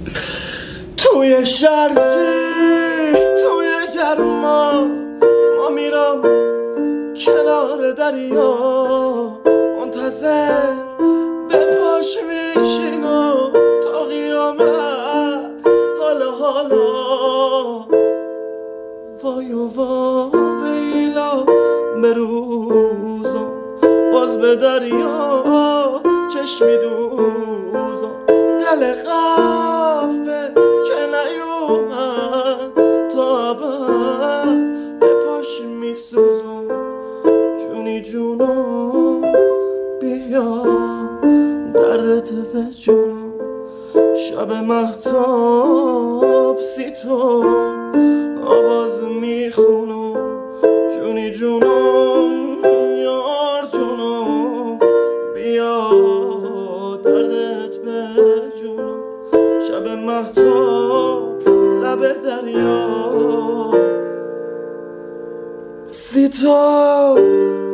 توی شرجی توی گرما ما میرم کنار دریا منتظر به پاش میشینم تا قیامت حالا وای و ویلا به روزم باز به دریا چشمی دوزم دل قفه که نیومد تا ابد به پاش میسوزم جونی جونم بیا دردت به جونم شب مهتاب سیتو آواز میخونم جونی جونم یار جونم بیا دردت به جونم شب مهتاب لب دریا سیتا